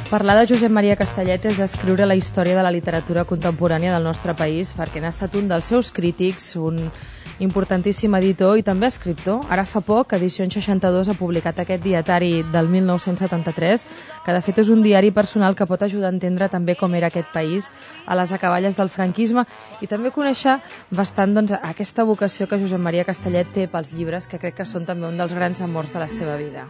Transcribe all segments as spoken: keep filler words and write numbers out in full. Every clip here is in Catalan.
Parlar de Josep Maria Castellet és descriure la història de la literatura contemporània del nostre país, perquè n'ha estat un dels seus crítics, un importantíssim editor i també escriptor. Ara fa poc, Edicions seixanta-dos ha publicat aquest dietari del mil nou-cents setanta-tres, que de fet és un diari personal que pot ajudar a entendre també com era aquest país a les acaballes del franquisme i també conèixer bastant doncs, aquesta vocació que Josep Maria Castellet té pels llibres, que crec que són també un dels grans amors de la seva vida.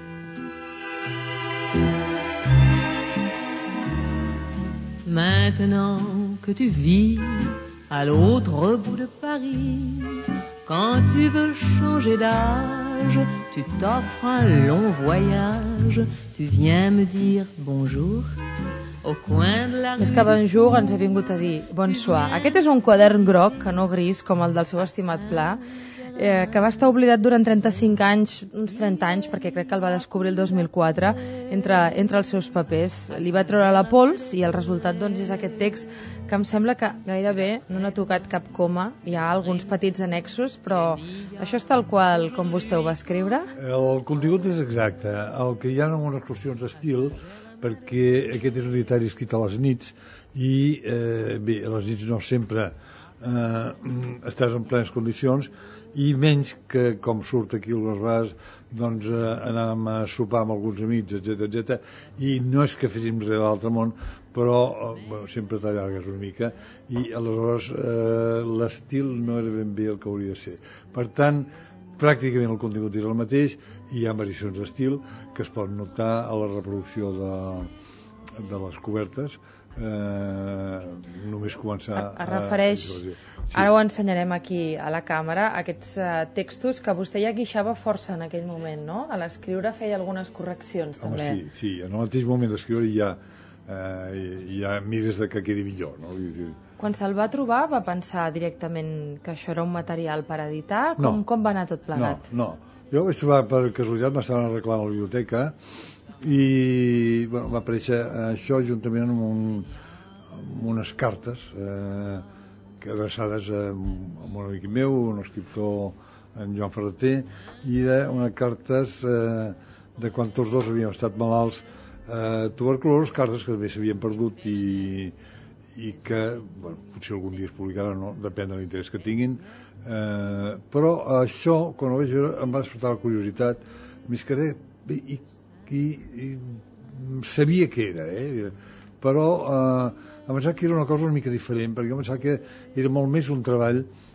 Maintenant que tu vis à l'autre bout de Paris, quand tu veux changer d'âge, tu t'offres un long voyage, tu viens me dire bonjour au coin de la rue. Més que bonjour ens he vingut a dir bonsoir. Aquest és un quadern groc, que no gris, com el del seu estimat Pla, eh, que va estar oblidat durant trenta-cinc anys, uns trenta anys, perquè crec que el va descobrir el dos mil quatre, entre, entre els seus papers. Li va treure la pols i el resultat doncs, és aquest text que em sembla que gairebé no n'ha tocat cap coma. Hi ha alguns petits annexos, però això és tal qual com vostè ho va escriure? El contingut és exacte. El que hi ha algunes qüestions d'estil, perquè aquest és un dietari escrit a les nits i eh, bé, a les nits no sempre eh, estàs en plenes condicions i menys que, com surt aquí algunes vegades, doncs eh, anàvem a sopar amb alguns amics, etcètera, etcètera, i no és que féssim res de l'altre món, però eh, bueno, sempre t'allargues una mica, i aleshores eh, l'estil no era ben bé el que hauria de ser. Per tant, pràcticament el contingut és el mateix, i hi ha variacions d'estil que es pot notar a la reproducció de, de les cobertes, eh, només començar es refereix, a... Sí. Ara ho ensenyarem aquí a la càmera, aquests uh, textos que vostè ja guixava força en aquell moment, no? A l'escriure feia algunes correccions. Home, també. sí, sí, en el mateix moment d'escriure ja, eh, ja mires de que quedi millor, no? Quan se'l va trobar va pensar directament que això era un material per editar? Com, no, com va anar tot plegat? No, no. Jo vaig trobar per casualitat, m'estaven arreglant a la biblioteca i bueno, va aparèixer això juntament amb, un, amb unes cartes eh, que adreçades a, a un amic meu, un escriptor, en Joan Ferreter, i unes cartes eh, de quan tots dos havíem estat malalts eh, tuberculosos, cartes que també s'havien perdut i, i que bueno, potser algun dia es publicaran, no? Depèn de l'interès que tinguin, eh, però això, quan ho vaig veure, em va despertar la curiositat, més que res, i, i, i sabia què era, eh? Però eh, em pensava que era una cosa una mica diferent, perquè em pensava que era molt més un treball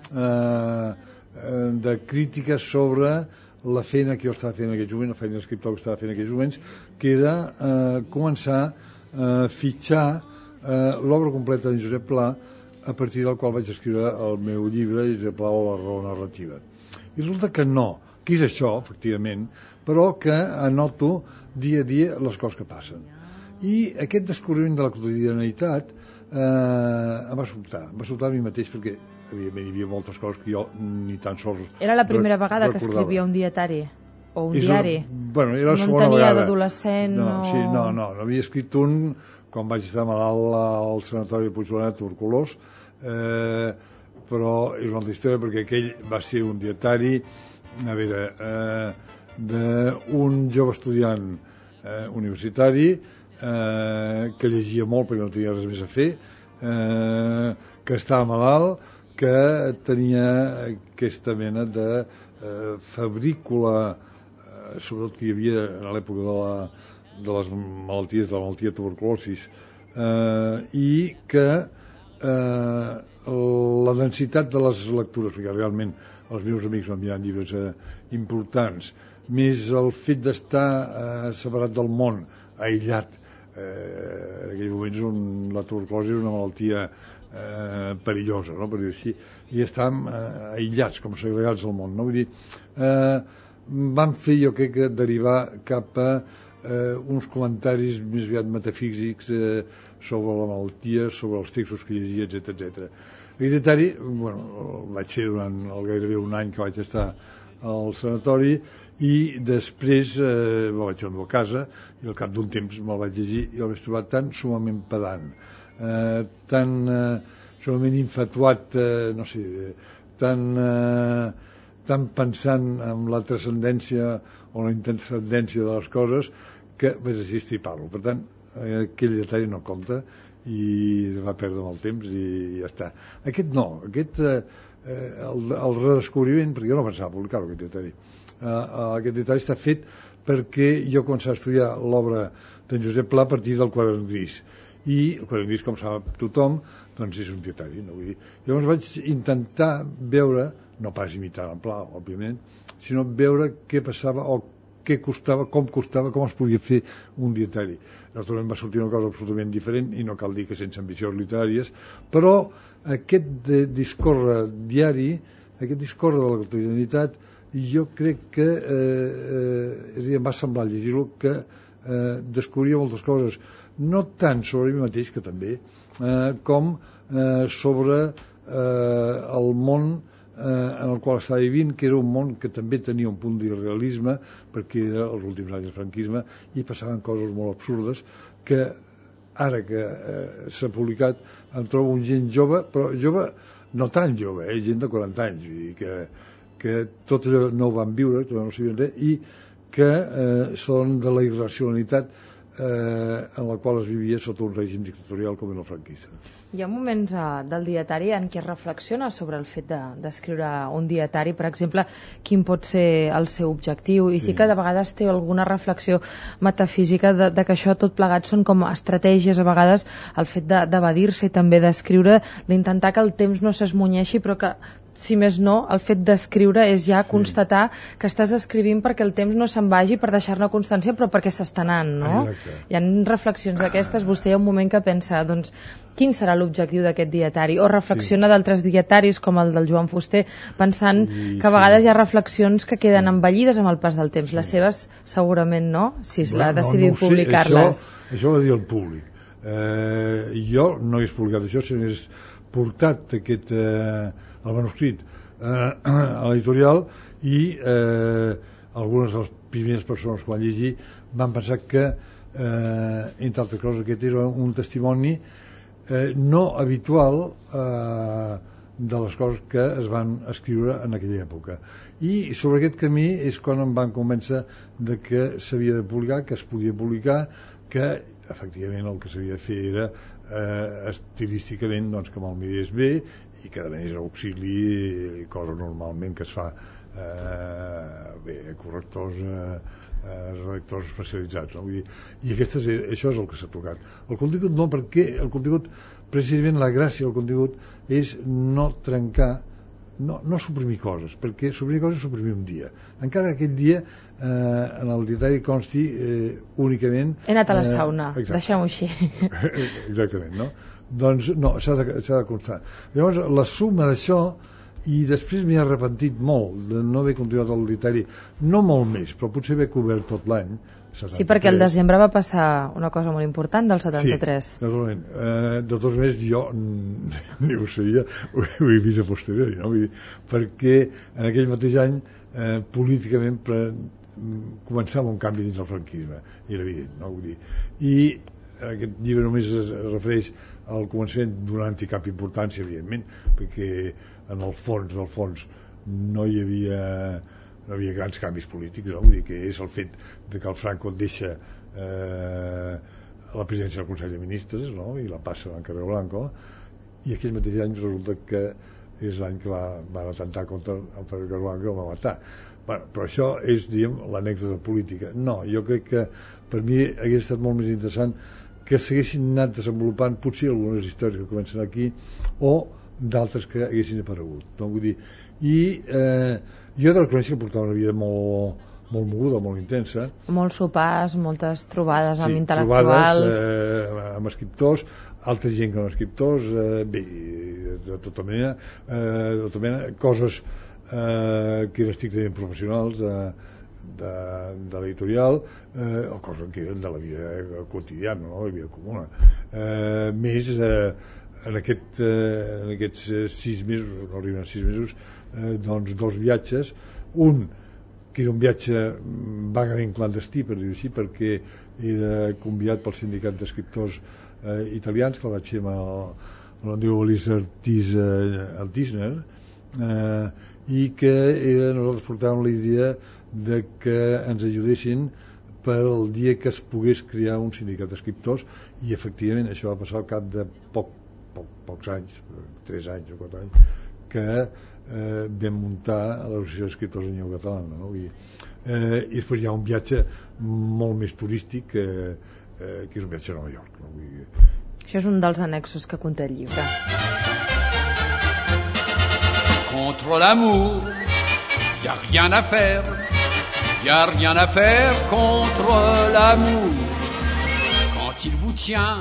eh, de crítica sobre la feina que jo estava fent en aquells moments, la feina d'escriptor que estava fent en aquells moments, que era eh, començar a fitxar eh, l'obra completa de Josep Pla, a partir del qual vaig escriure el meu llibre, Josep Pla o la raó narrativa. I resulta que no, que és això, efectivament, però que anoto dia a dia les coses que passen. I aquest descobriment de la quotidianitat eh, em va sobtar, em va sobtar a mi mateix, perquè evidentment hi havia moltes coses que jo ni tan sols... Era la primera vegada recordava. Que escrivia un dietari? O un és diari? Una, bueno, era la no segona en tenia vegada. D'adolescent? No, o... sí, no, no, n'havia escrit un quan vaig estar malalt al sanatori de Puigdemont, tuberculós, eh, però és una altra història, perquè aquell va ser un dietari, a veure, eh, d'un jove estudiant eh, universitari, Eh, que llegia molt perquè no tenia res més a fer, eh, que estava malalt, que tenia aquesta mena de eh, fabrícula, eh, sobretot que hi havia a l'època de, la, de les malalties, de la malaltia de tuberculosis, eh, i que eh, la densitat de les lectures, perquè realment els meus amics m'enviaven llibres eh, importants, més el fet d'estar eh, separat del món, aïllat, eh, en aquells moments on la tuberculosi era una malaltia eh, perillosa, no? Per dir així, i estàvem eh, aïllats, com segregats al món, no? Vull dir, eh, vam fer, jo crec, que derivar cap a eh, uns comentaris més aviat metafísics eh, sobre la malaltia, sobre els textos que llegia, etcètera, etcètera. El dietari, bueno, vaig ser durant el gairebé un any que vaig estar al sanatori, i després eh, me'l vaig endur a casa i al cap d'un temps me'l vaig llegir i el vaig trobar tan sumament pedant, eh, tan eh, sumament infatuat, eh, no sé, tan, eh, tan pensant en la transcendència o la intranscendència de les coses, que vaig assistir i parlo. Per tant, aquell dietari no compta i va perdre el temps i ja està. Aquest no, aquest eh, el, el redescobriment, perquè jo no pensava publicar-ho, aquest dietari. Uh, aquest dietari està fet perquè jo començava a estudiar l'obra d'en Josep Pla a partir del Quadern Gris, i el Quadern Gris, com sap tothom, doncs és un dietari, no? Vull dir, llavors vaig intentar veure, no pas imitar en Pla, òbviament, sinó veure què passava o què costava, com costava, com es podia fer un dietari. Naturalment va sortir una cosa absolutament diferent i no cal dir que sense ambicions literàries, però aquest de discórrer diari, aquest discórrer de la quotidianitat, jo crec que eh, eh, és a dir, em va semblar llegir-lo que eh, descobria moltes coses, no tant sobre mi mateix, que també, eh, com eh, sobre eh, el món eh, en el qual estava vivint, que era un món que també tenia un punt d'irrealisme, perquè era els últims anys del franquisme i passaven coses molt absurdes que ara que eh, s'ha publicat em trobo un gent jove, però jove no tan jove, eh, gent de quaranta anys, vull dir que, que tot allò no ho van viure, tot no ho sabien res, i que eh, són de la irracionalitat eh, en la qual es vivia sota un règim dictatorial com era el franquista. Hi ha moments eh, del dietari en què es reflexiona sobre el fet d'escriure de, un dietari, per exemple, quin pot ser el seu objectiu, i sí, sí que de vegades té alguna reflexió metafísica de, de que això tot plegat són com estratègies, a vegades el fet d'evadir-se i també d'escriure, d'intentar que el temps no s'esmunyeixi, però que si més no, el fet d'escriure és ja sí. constatar que estàs escrivint perquè el temps no se'n vagi per deixar-ne constància, però perquè s'està anant, no? Exacte. Hi ha reflexions d'aquestes, vostè hi ha un moment que pensa, doncs, quin serà l'objectiu d'aquest dietari? O reflexiona sí. d'altres dietaris, com el del Joan Fuster, pensant I, que a vegades sí. hi ha reflexions que queden envellides amb el pas del temps. Sí. Les seves, segurament no, si es l'ha decidit no, no publicar-les. Això, això ho ha de dir el públic. Eh, jo no he publicat això, sinó que he portat aquest... Eh, el manuscrit eh, a l'editorial i eh, algunes de les primeres persones que van llegir van pensar que eh, entre altres coses aquest era un testimoni eh, no habitual eh, de les coses que es van escriure en aquella època, i sobre aquest camí és quan em van convèncer de que s'havia de publicar, que es podia publicar, que efectivament el que s'havia de fer era eh, estilísticament doncs, que me'l mirés bé i que a més auxili, cosa normalment que es fa eh, bé, correctors eh, eh, redactors especialitzats, no? Vull dir, i aquestes, això és el que s'ha tocat. El contingut no, perquè el contingut, precisament la gràcia del contingut és no trencar, no, no suprimir coses, perquè suprimir coses és suprimir un dia, encara que aquest dia eh, en el dietari consti eh, únicament... He anat a la sauna, eh, deixem-ho així. Exactament, no? Doncs no, s'ha de, s'ha de constar. Llavors la suma d'això, i després m'he arrepentit molt de no haver continuat el dietari, no molt més, però potser haver cobert tot l'any setanta-tres. Sí, perquè el desembre va passar una cosa molt important del setanta-tres. Sí, naturalment. Eh, de tots més jo ni ho sabia, ho, ho he vist a posteriori, no? Vull dir, perquè en aquell mateix any eh, políticament pre, començava un canvi dins el franquisme, era evident, no? Vull dir, i aquest llibre només es, es refereix al començament d'un anticap importància, evidentment, perquè en el fons del fons no hi havia no hi havia grans canvis polítics, no? Vull dir que és el fet de que el Franco deixa eh, la presidència del Consell de Ministres, no? I la passa a Carrero Blanco, i aquell mateix any resulta que és l'any que va, va atemptar contra el Carrero Blanco i el va matar. Bueno, però això és, diguem, l'anècdota política. No, jo crec que per mi hauria estat molt més interessant que s'haguessin anat desenvolupant potser algunes històries que comencen aquí o d'altres que haguessin aparegut, no? Vull dir, i eh, jo de la conèixer que portava una vida molt, molt moguda, molt intensa, molts sopars, moltes trobades sí, amb intel·lectuals, trobades eh, amb escriptors, altra gent que no escriptors, eh, bé, de tota mena, eh, de tota mena coses eh, que eren estrictament professionals de, de, de l'editorial, eh, o coses que eren de la vida quotidiana, no? La vida comuna, eh, més eh, en, aquest, eh, en aquests sis mesos, no arriben sis mesos, eh, doncs dos viatges, un que era un viatge vagament clandestí, per dir-ho així, perquè era convidat pel sindicat d'escriptors eh, italians, que el vaig fer amb el, el diu Elisa Artis, eh, Altisner, eh, i que era, nosaltres portàvem la idea de que ens ajudessin per al dia que es pogués crear un sindicat d'escriptors, i efectivament això va passar al cap de poc, poc, pocs anys, tres anys o quatre anys, que eh, vam muntar l'Associació d'Escriptors en Llengua Catalana, no? I, eh, i després hi ha un viatge molt més turístic que, eh, que és un viatge a Nova York, no? Vull dir... Això és un dels annexos que conté el llibre. Contre l'amour, y a rien à faire, y a rien à faire contre l'amour. Quand il vous tient,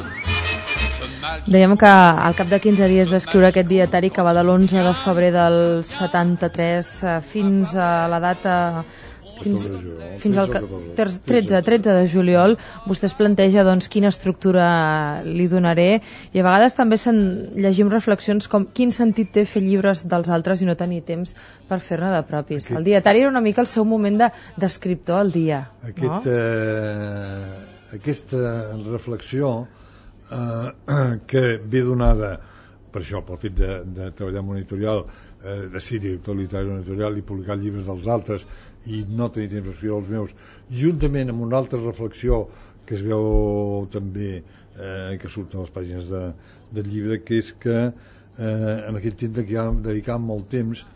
dèiem que al cap de quinze dies d'escriure aquest dietari, que va de l'onze de febrer del setanta-tres fins a la data fins, fins al tretze, tretze de juliol, vostè es planteja doncs, quina estructura li donaré, i a vegades també llegim reflexions com quin sentit té fer llibres dels altres i no tenir temps per fer-ne de propis. Aquest... El dietari era una mica el seu moment d'escriptor de, al dia. Aquest, no? eh, aquesta reflexió eh, que ve donada per això, pel fet de, de treballar en un editorial, eh, de ser director literari d'un editorial i publicar llibres dels altres i no tenir temps d'escriure els meus, juntament amb una altra reflexió que es veu també eh, que surt a les pàgines de, del llibre, que és que eh, en aquell temps dedicàvem molt temps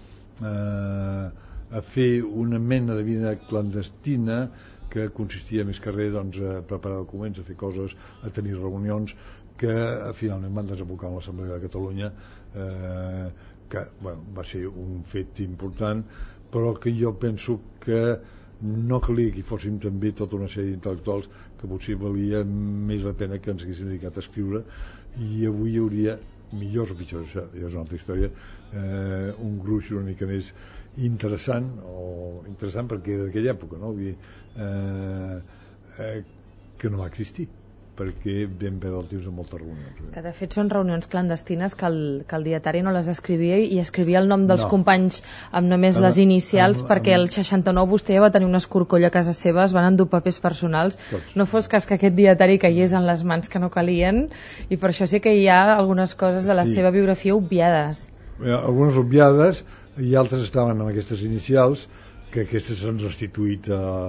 eh, a fer una mena de vida clandestina que consistia més que res doncs, a preparar documents, a fer coses, a tenir reunions que finalment van desembocar en l'Assemblea de Catalunya, eh, que bueno, va ser un fet important, però que jo penso que no calia que hi fóssim també tota una sèrie d'intel·lectuals que potser valia més la pena que ens haguéssim dedicat a escriure, i avui hi hauria millors o pitjors, això és una altra història, eh, un gruix una mica més interessant, o interessant perquè era d'aquella època, no? Vull dir, eh, eh, que no va existir, perquè vam perdre el temps en moltes reunions. Eh? Que de fet són reunions clandestines que el, que el dietari no les escrivia i escrivia el nom dels no. companys amb només amb, les inicials, amb, perquè amb... el seixanta-nou vostè ja va tenir una escorcolla a casa seva, es van endur papers personals, Tots. No fos cas que aquest dietari caigués en les mans que no calien, i per això sí que hi ha algunes coses de la sí. seva biografia obviades. Algunes obviades, i altres estaven amb aquestes inicials, que aquestes s'han restituït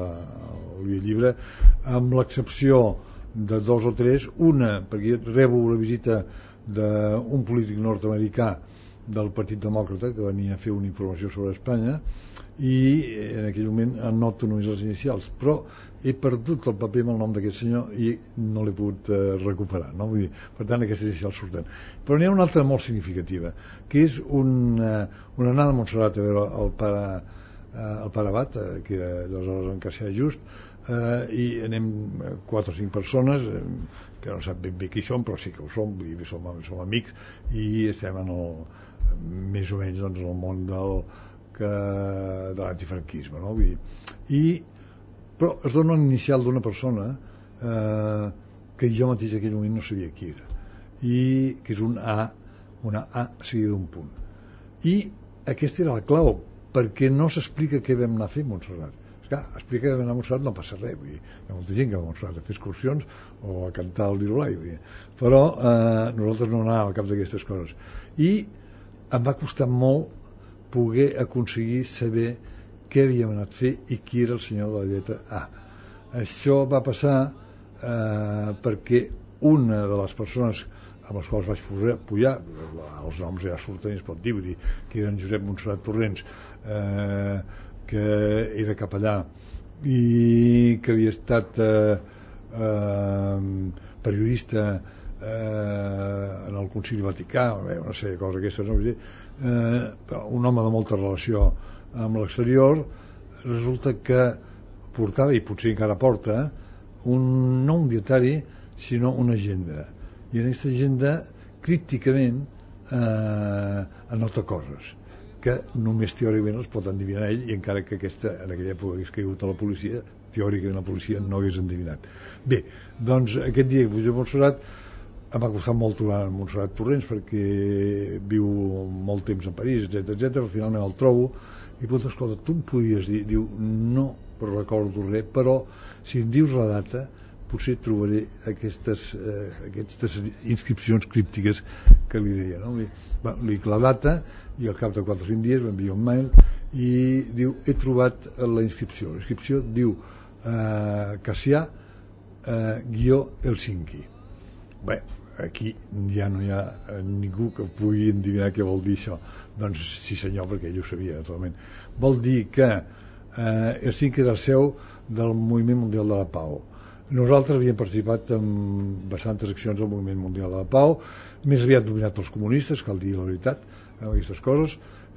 al llibre, amb l'excepció de dos o tres, una perquè rebo la visita d'un polític nord-americà del Partit Demòcrata que venia a fer una informació sobre Espanya, i en aquell moment anoto només les inicials, però he perdut el paper amb el nom d'aquest senyor i no l'he pogut eh, recuperar, no? Vull dir, per tant aquestes inicials surten. Però n'hi ha una altra molt significativa, que és una, una anada a Montserrat a veure el pare, eh, el pare Abat, eh, que era aleshores en Cassià Just, Uh, i anem quatre o cinc persones eh, que no sap ben bé qui som, però sí que ho som, vull dir, som, som amics, i estem en el, més o menys doncs, en el món del, que, de l'antifranquisme, no? Vull dir, i, però es dona un inicial d'una persona eh, que jo mateix en aquell moment no sabia qui era, i que és un A, una A seguida d'un punt, i aquesta era la clau, perquè no s'explica què vam anar a fer a Montserrat. Clar, explica que anar a Montserrat no passa res, vull dir, hi ha molta gent que va a Montserrat a fer excursions o a cantar el Lirolai, vull dir, però eh, nosaltres no anàvem al cap d'aquestes coses, i em va costar molt poder aconseguir saber què havíem anat a fer i qui era el senyor de la lletra A. Això va passar eh, perquè una de les persones amb les quals vaig pujar, els noms ja surten i es pot dir, vull dir, que eren Josep Montserrat Torrents, eh, que era capellà i que havia estat eh, eh, periodista eh, en el Concili Vaticà, una sèrie de coses aquestes, no? eh, un home de molta relació amb l'exterior, resulta que portava, i potser encara porta, un, no un dietari, sinó una agenda, i en aquesta agenda crípticament eh, anota coses que només teòricament els pot endevinar ell, i encara que aquesta, en aquella època hagués caigut a la policia, teòricament la policia no hagués endevinat. Bé, doncs aquest dia que pujo a Montserrat em va costar molt trobar Montserrat Torrents perquè viu molt temps a París, etcètera, etcètera. Finalment el trobo i pot dir, escolta, tu em podies dir, diu, no recordo res, però si em dius la data potser trobaré aquestes, eh, aquestes inscripcions críptiques que li deia, no? Va, li dic la data i al cap de quatre o cinc dies m'envia un mail i diu, he trobat la inscripció. La inscripció diu eh, Cassià eh, guió Helsinki. Bé, aquí ja no hi ha ningú que pugui endevinar què vol dir això. Doncs sí senyor, perquè ell ho sabia naturalment. Vol dir que eh, Helsinki era el seu del Moviment Mundial de la Pau. Nosaltres havíem participat en bastantes accions del Moviment Mundial de la Pau, més aviat dominat pels comunistes, cal dir la veritat, amb aquestes coses,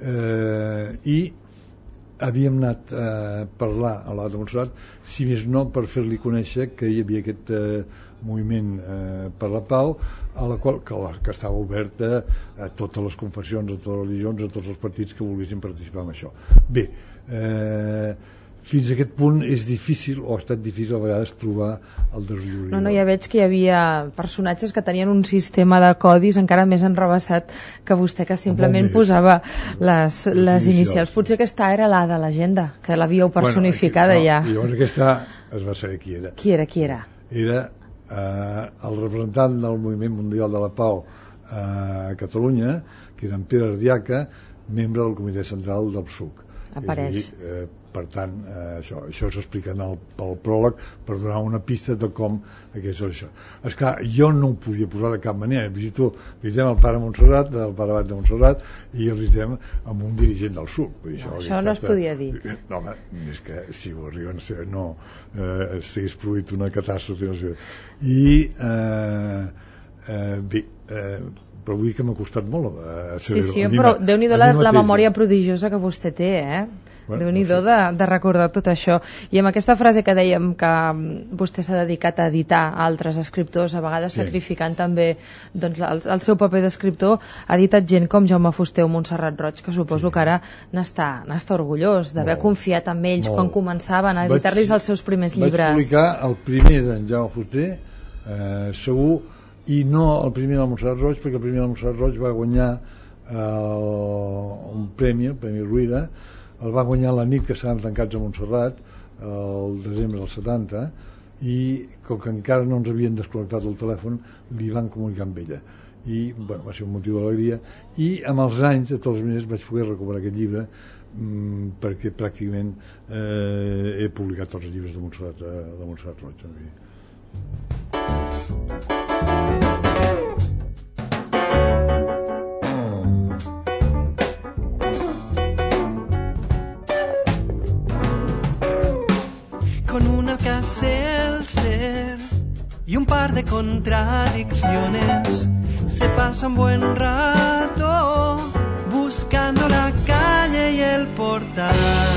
eh, i havíem anat a parlar a l'Abat de Montserrat, si més no per fer-li conèixer que hi havia aquest eh, moviment eh, per la pau, a la qual que, que estava oberta a totes les confessions, a totes les religions, a tots els partits que volguessin participar en això. Bé, eh, fins a aquest punt és difícil, o ha estat difícil a vegades, trobar el deslloriador. No, no, ja veig que hi havia personatges que tenien un sistema de codis encara més enrevessat que vostè, que simplement posava les, les, les inicials. Potser aquesta era la de l'agenda, que l'havíeu personificada bueno, ja. I llavors aquesta es va saber qui era. Qui era, qui era? Era eh, el representant del Moviment Mundial de la Pau a Catalunya, que era en Pere Ardiaca, membre del Comitè Central del P S U C. Apareix. És a dir, eh, per tant, eh, això, això s'explica en el, pel pròleg per donar una pista de com és això. Esclar, jo no ho podia posar de cap manera. Visito, visitem el pare Montserrat, el pare Abat de Montserrat, i el visitem amb un dirigent del S U C. Això, no, això no es podia dir. No, home, és que si ho arriben a ser, no, eh, s'hagués produït una catàstrofe. No sé. I, eh, eh, bé, eh, però vull dir que m'ha costat molt eh, sí, sí, però Déu-n'hi-do la, la memòria prodigiosa que vostè té, eh? Bueno, Déu-n'hi-do no sé. de, de recordar tot això. I amb aquesta frase que dèiem que vostè s'ha dedicat a editar altres escriptors, a vegades sí. sacrificant també doncs, el, el seu paper d'escriptor, ha editat gent com Jaume Fuster o Montserrat Roig, que suposo sí. que ara n'està, n'està orgullós d'haver confiat en ells molt. Quan començaven a editar-los els seus primers llibres. Vaig publicar el primer d'en Jaume Fuster, eh, segur, i no el primer del Montserrat Roig, perquè el primer del Montserrat Roig va guanyar eh, un premi, el Premi Ruïra, el va guanyar la nit que estàvem tancats a Montserrat, el desembre del setanta, i com que encara no ens havien desconnectat el telèfon, li van comunicar amb ella. I bueno, va ser un motiu d'alegria, i amb els anys, de totes maneres, vaig poder recuperar aquest llibre, mmm, perquè pràcticament eh, he publicat tots els llibres de Montserrat, eh, de Montserrat Roig. Con un alcácer ser y un par de contradicciones se pasa un buen rato buscando la calle y el portal.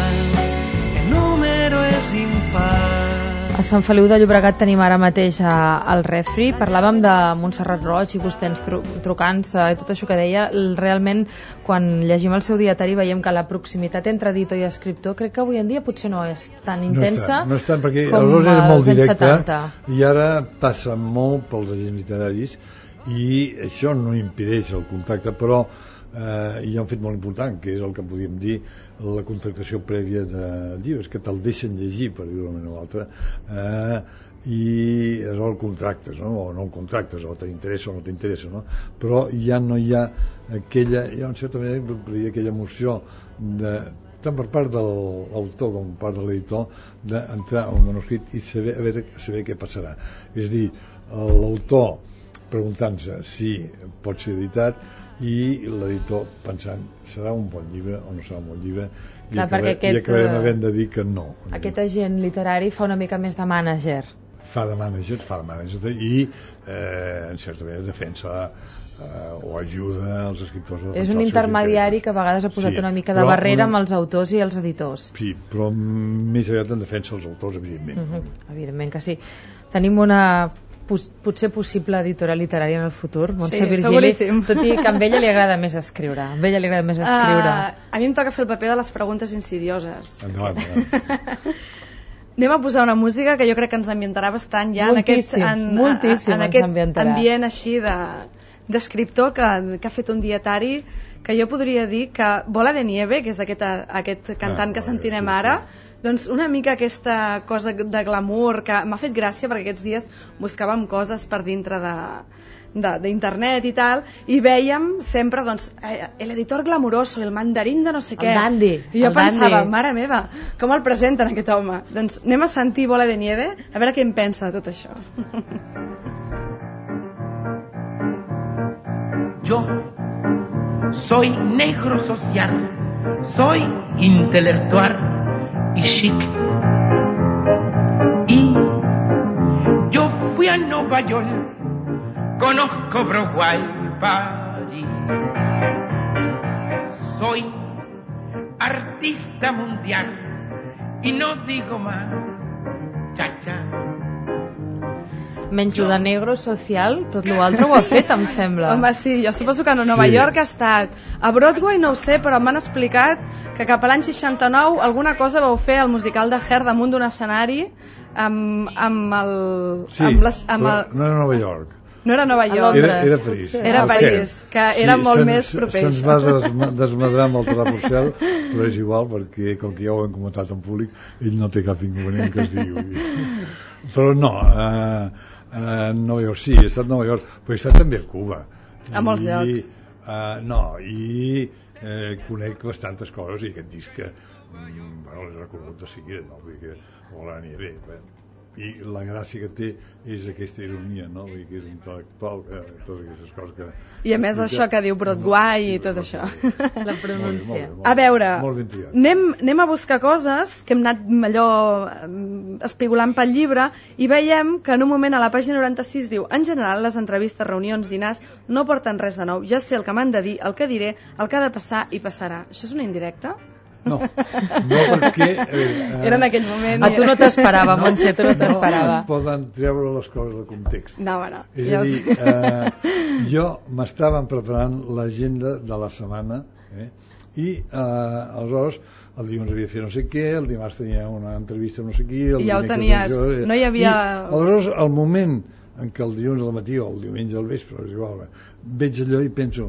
El número es impar. A Sant Feliu de Llobregat tenim ara mateix a, al refri. Parlàvem de Montserrat Roig i vostè ens tru, trucant-se i tot això que deia. Realment, quan llegim el seu dietari veiem que la proximitat entre editor i escriptor crec que avui en dia potser no és tan intensa no és tant, no és tant perquè com aleshores era molt directe setanta. I ara passa molt pels agents literaris i això no impedeix el contacte, però eh, hi ha un fet molt important, que és el que podíem dir la contractació prèvia de llibres, que te'l deixen llegir, per dir-ho d'una manera o altra, eh, i aleshores contractes, no? O no el contractes, o t'interessa o no t'interessa, no? Però ja no hi ha aquella, hi ha en certa manera aquella emoció de, tant per part de l'autor com per part de l'editor, d'entrar al manuscrit i saber, a veure, saber què passarà. És a dir, l'autor preguntant-se si pot ser editat i l'editor pensant serà un bon llibre o no serà un bon llibre. I, clar, acabar, aquest, i acabarem havent de dir que no. Aquest agent literari fa una mica més de mànager. Fa de mànager, fa de mànager i eh, en certa manera defensa eh, o ajuda als escriptors. És un intermediari que a vegades ha posat sí, una mica de barrera un... amb els autors i els editors. Sí, però més aviat en defensa els autors, evidentment. Uh -huh. Evidentment que sí. Tenim una potser possible editora literària en el futur, Montse sí, Virgili, seguríssim. tot i que a ella li agrada més escriure. A ella li agrada més escriure. Uh, a mi em toca fer el paper de les preguntes insidioses. Endavant, endavant. Anem a posar una música que jo crec que ens ambientarà bastant ja moltíssim, en aquest, en, moltíssim en aquest ambient així de, d'escriptor que, que ha fet un dietari que jo podria dir que Bola de Nieve, que és aquest, aquest cantant ah, que sentirem sí, ara, sí. Doncs una mica aquesta cosa de glamour que m'ha fet gràcia perquè aquests dies buscàvem coses per dintre de, d'internet i tal, i vèiem sempre doncs, l'editor glamuroso, el mandarín de no sé què. El dandy. I jo el pensava, dandy. mare meva, com el presenten aquest home? Doncs anem a sentir Bola de Nieve, a veure què en pensa de tot això. Yo soy negro social, soy intelectual y chic. Y yo fui a Nueva York, conozco Broadway, París. Soy artista mundial y no digo más, cha-cha. Menys lo de negro social, tot l'altre ho ha fet, em sembla. Home, sí, jo suposo que a Nova Sí. York ha estat. A Broadway no ho sé, però m'han explicat que cap a l'any seixanta-nou alguna cosa vau fer al musical de Hair damunt d'un escenari amb, amb el... Sí, amb les, amb però el... no era Nova York. No era Nova York. Era, era París. Era El París, Caire. que era molt se'ns- més proper, Se'ns això. va desma- desmadrar amb el Terraporcel, però és igual, perquè com que ja ho hem comentat en públic, ell no té cap inconvenient que es digui. Però no, eh, eh, Nova York sí, he estat a Nova York, però he estat també a Cuba. A molts I, llocs. Eh, no, i eh, conec bastantes coses i aquest disc que, mm, bueno, l'he reconegut de seguida, no? Vull dir que Bola de Nieve, bé, i la gràcia que té és aquesta ironia, no? Vull dir que és intel·lectual, eh, totes aquestes coses que... I a més això que diu Broadway i tot això. La pronúncia. A veure, molt ben triat. anem, anem a buscar coses que hem anat allò eh, espigolant pel llibre i veiem que en un moment a la pàgina noranta-sis diu: en general les entrevistes, reunions, dinars no porten res de nou, ja sé el que m'han de dir, el que diré, el que ha de passar i passarà. Això és una indirecta? No, no perquè... Eh, Era en aquell moment. A tu no t'esperava, Montse, tu no No t'esperava. es poden treure les coses del context. No, bueno, És jo... a dir, eh, jo m'estaven preparant l'agenda de la setmana eh, i eh, aleshores el dilluns havia de fer no sé què, el dimarts tenia una entrevista amb no sé qui... El I ja ho dimecres tenies, això, eh, no hi havia- I aleshores el moment en què el dilluns al matí o el diumenge al vespre, és igual, veig allò i penso,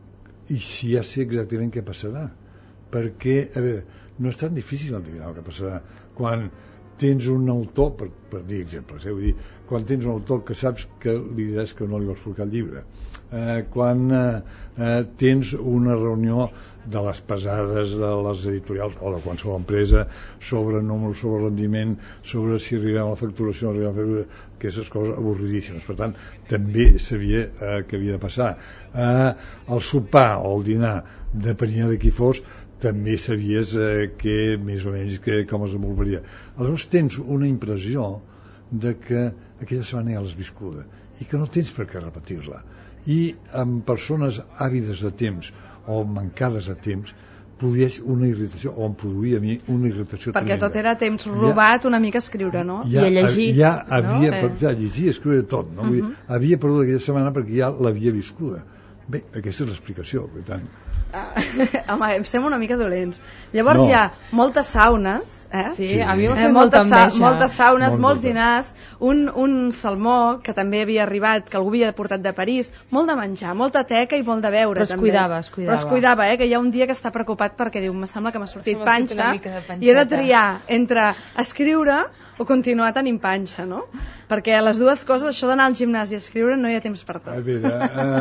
i si ja sé exactament què passarà? Perquè, a veure, no és tan difícil adivinar el que passarà quan tens un autor, per, per dir exemples, eh, vull dir, quan tens un autor que saps que li diràs que no li vols publicar el llibre, eh, quan eh, eh, tens una reunió de les pesades de les editorials o de qualsevol empresa sobre números, sobre rendiment, sobre si arribem a la facturació, no arribem a la facturació, aquestes coses avorridíssimes. Per tant, també sabia eh, que havia de passar. Eh, el sopar o el dinar, depenent de qui fos, també sabies eh, que més o menys que, com es desenvoluparia. Aleshores tens una impressió de que aquella setmana ja l'has viscuda i que no tens per què repetir-la. I amb persones àvides de temps o mancades de temps produeix una irritació, o em produïa a mi una irritació Perquè tremenda. tot era temps robat una mica a escriure, no? Ja, I a llegir, ja havia, no? no? ja, llegir, escriure tot, no? Vull dir, havia perdut aquella setmana perquè ja l'havia viscuda. Bé, aquesta és l'explicació, per tant. Ah, home, em sembla una mica dolents. Llavors No. hi ha moltes saunes, eh? Sí, Sí. a mi m'ha Eh, fet molta moltes, sa enveja. moltes saunes, Molt, molts molta. dinars, un, un salmó que també havia arribat, que algú havia portat de París, molt de menjar, molta teca i molt de beure. Però es també. cuidava, es cuidava. Però es cuidava, eh? Que hi ha un dia que està preocupat perquè diu, me sembla que m'ha sortit Se m'ha fet una panxa mica de panxeta. i he de triar entre escriure o continuar tenint panxa, no? Perquè les dues coses, això d'anar al gimnàs i escriure, no hi ha temps per tot. A veure,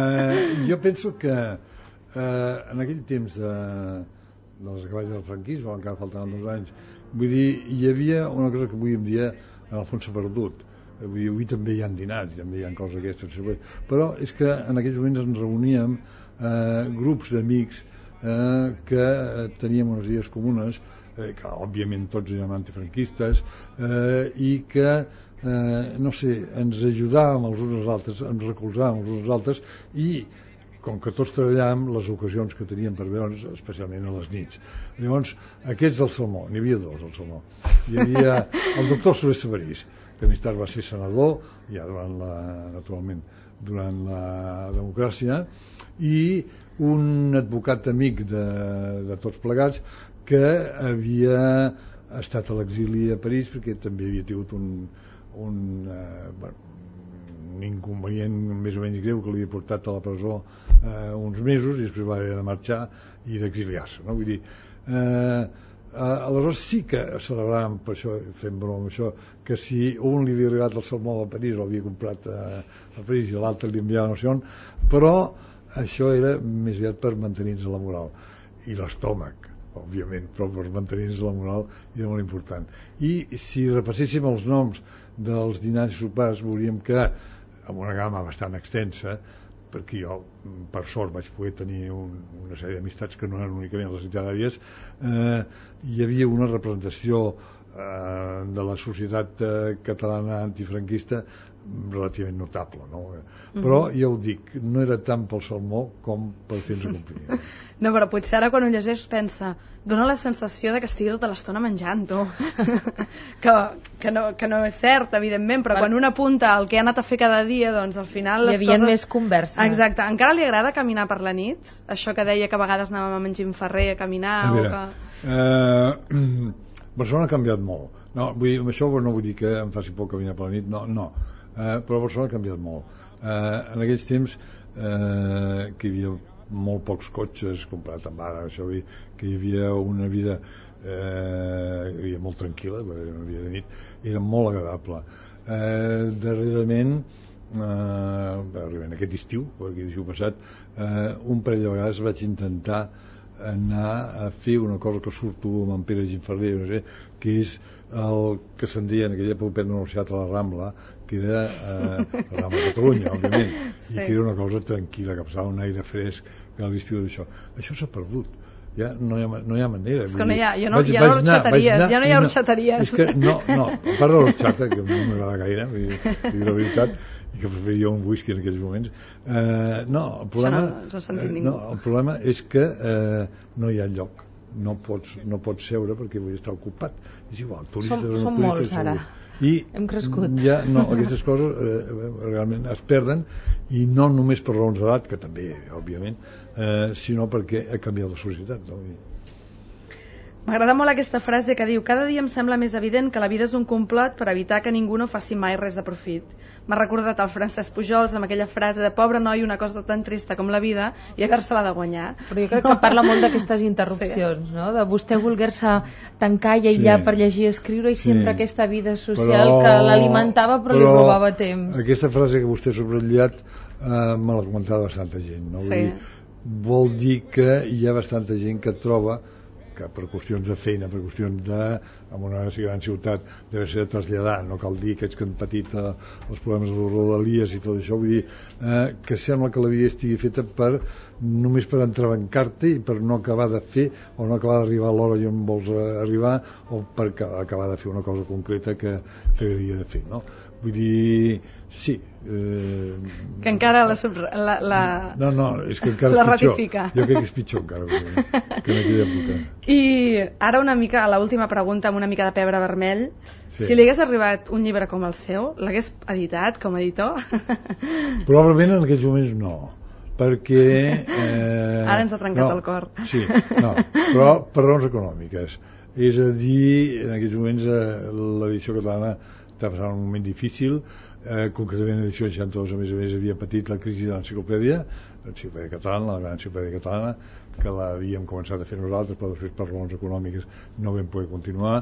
eh, jo penso que eh, en aquell temps de, de les acaballes del franquisme, encara faltaven dos anys, vull dir, hi havia una cosa que avui en dia en el fons s'ha perdut. Vull dir, avui també hi ha dinars, també hi ha coses aquestes, però és que en aquells moments ens reuníem eh, grups d'amics eh, que teníem unes idees comunes, eh, que òbviament tots érem antifranquistes, eh, i que eh, no sé, ens ajudàvem els uns als altres, ens recolzàvem els uns als altres, i com que tots treballàvem, les ocasions que teníem per veure'ns, especialment a les nits. Llavors, aquests del Salmó, n'hi havia dos al Salmó. Hi havia el doctor Soler Sabarís, que més tard va ser senador, ja durant la, naturalment, durant la democràcia, i un advocat amic de, de tots plegats que havia estat a l'exili a París perquè també havia tingut un, un, eh, bueno, un inconvenient més o menys greu que l'havia portat a la presó eh, uns mesos i després va haver de marxar i d'exiliar-se, no? Vull dir, eh, Uh, aleshores sí que celebràvem, per això fem broma amb això, que si un li havia arribat el salmó a París, l'havia comprat a, a París i l'altre li enviava no sé on, però això era més aviat per mantenir-nos la moral. I l'estómac, òbviament, però per mantenir-nos la moral era molt important. I si repasséssim els noms dels dinars i sopars, veuríem que, amb una gamma bastant extensa, perquè jo, per sort, vaig poder tenir un, una sèrie d'amistats que no eren únicament les literàries, eh, hi havia una representació eh, de la societat eh, catalana antifranquista relativament notable, no? Mm-hmm. Però ja ho dic, no era tant pel salmó com per fer-nos complir. No, però potser ara quan ho llegeix pensa, dona la sensació de que estigui tota l'estona menjant, tu. que, que, no, que no és cert, evidentment, però per... quan un apunta el que ha anat a fer cada dia, doncs al final les hi havia coses... més converses. Exacte. Encara li agrada caminar per la nit? Això que deia que a vegades anàvem a Mengim Ferrer a caminar a veure, o que... Eh, Barcelona ha canviat molt. No, vull, amb això no vull dir que em faci por caminar per la nit, no, no. Eh, però Barcelona ha canviat molt. Eh, en aquells temps eh, que hi havia molt pocs cotxes comparat amb ara, això vull dir, que hi havia una vida eh, hi havia molt tranquil·la, era una vida de nit, era molt agradable. Eh, darrerament eh, darrerament aquest estiu, aquest estiu passat, eh, un parell de vegades vaig intentar anar a fer una cosa que surto amb en Pere Gimferrer, no sé, que és el que se'n deia en aquella època de la Universitat a la Rambla, que era eh, la Rambla de Catalunya, òbviament, sí. I que era una cosa tranquil·la, que passava un aire fresc, que a l'estiu d'això. Això s'ha perdut. Ja no hi ha, no hi ha manera. És que no hi ha, jo no, vaig, ja no orxateries, ja no hi ha orxateries. No, no, no, a part de l'orxata, que a mi no m'agrada gaire, vull dir, vull dir la veritat, i que preferiria un whisky en aquells moments, eh, no, el problema, no, no, eh, no, el problema és que eh, no hi ha lloc, no pots, no pots seure perquè vull estar ocupat, és igual, turistes som, o no som turistes molts ara, i hem crescut ja, no, aquestes coses eh, realment es perden, i no només per raons d'edat, que també, òbviament, eh, sinó perquè ha canviat la societat, no? M'agrada molt aquesta frase que diu: cada dia em sembla més evident que la vida és un complot per evitar que ningú no faci mai res de profit. M'ha recordat el Francesc Pujols amb aquella frase de pobre noi, una cosa tan trista com la vida i haver-se-la de guanyar. Però jo crec que parla molt d'aquestes interrupcions, sí. No? De vostè voler-se tancar i aïllar sí. Per llegir i escriure i sí. Sempre aquesta vida social però, que l'alimentava però, però li robava temps. Aquesta frase que vostè ha subratllat eh, me l'ha comentat bastanta gent, no? Sí. Vull dir, vol dir que hi ha bastanta gent que troba que per qüestions de feina, per qüestions de, en una gran ciutat, deve ser de traslladar, no cal dir aquests que han patit eh, els problemes de rodalies i tot això, vull dir, eh, que sembla que la vida estigui feta per només per entrebancar-te i per no acabar de fer o no acabar d'arribar a l'hora i on vols arribar o per acabar de fer una cosa concreta que t'agradaria de fer, no? Vull dir, sí. Eh, que encara la, la, la... No, no, és que encara la és pitjor. ratifica. Jo crec que és pitjor encara que, que en aquella època. I ara una mica, a l'última pregunta, amb una mica de pebre vermell. Sí. Si li hagués arribat un llibre com el seu, l'hagués editat com a editor? Probablement en aquells moments no, perquè... Eh, ara ens ha trencat no, el cor. Sí, no, però per raons econòmiques. És a dir, en aquells moments eh, l'edició catalana està passant un moment difícil, eh, concretament l'edició seixanta-dos a més a més havia patit la crisi de l'enciclopèdia, l'enciclopèdia catalana, la gran enciclopèdia catalana, que l'havíem començat a fer nosaltres, però després per raons econòmiques no vam poder continuar,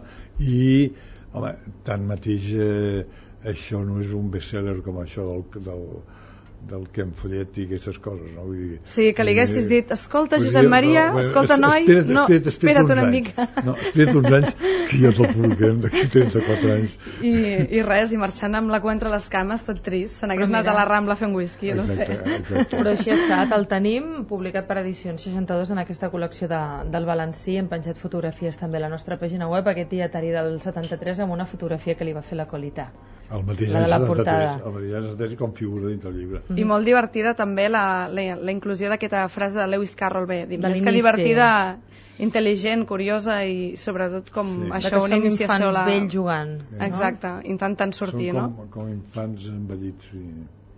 i home, tanmateix eh, això no és un bestseller com això del, del, del Ken Follett i aquestes coses, no? Vull dir, sí, que li haguessis dit, escolta Josep Maria, no, escolta noi, espera't, no, espera't, espera't, espera't una mica. No, espera't uns anys que ja te'l publicarem d'aquí trenta-quatre anys. I, I res, i marxant amb la cua entre les cames, tot trist, se n'hagués anat a la Rambla a fer un whisky, no sé. Exacte. Però així ha estat, el tenim publicat per Edicions seixanta-dos en aquesta col·lecció de, del Valencí, hem penjat fotografies també a la nostra pàgina web, aquest dietari del setanta-tres amb una fotografia que li va fer la Colita. El mateix la de la portada. El mateix any setanta-tres com figura dins el llibre. I molt divertida també la, la, la inclusió d'aquesta frase de Lewis Carroll, bé, més que divertida, intel·ligent, curiosa i sobretot com sí. Això, que una iniciació infants la... vells jugant, no? Exacte, intentant sortir, Són com, no? com infants envellits, sí.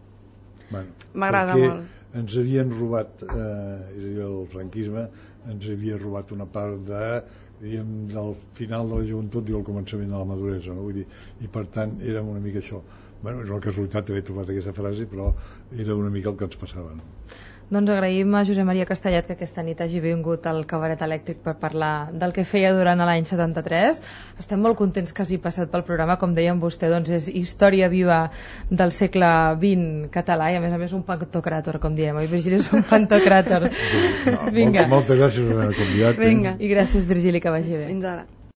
Bueno, m'agrada molt. Ens havien robat, eh, és a dir, el franquisme ens havia robat una part de, diguem, del final de la joventut i el començament de la maduresa, no? Vull dir, i per tant érem una mica això. Bueno, és una casualitat haver trobat aquesta frase, però era una mica el que ens passava, no? Doncs agraïm a Josep Maria Castellet que aquesta nit hagi vingut al Cabaret Elèctric per parlar del que feia durant l'any setanta-tres. Estem molt contents que hagi passat pel programa. Com deien vostè, doncs és història viva del segle vint català i a més a més un pantocràtor, com diem. Oi, Virgili, és un pantocràtor. No, Vinga. Moltes gràcies per haver convidat. Vinga. I gràcies, Virgili, que vagi bé. Fins ara.